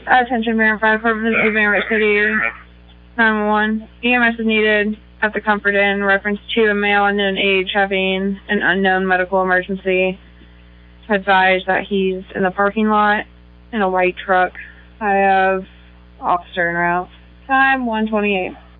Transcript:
Attention, Verify, purposes of Van City, 911. EMS is needed at the Comfort Inn in reference to a male unknown age having an unknown medical emergency. Advise that he's in the parking lot in a white truck. I have officer en route. Time 1:28.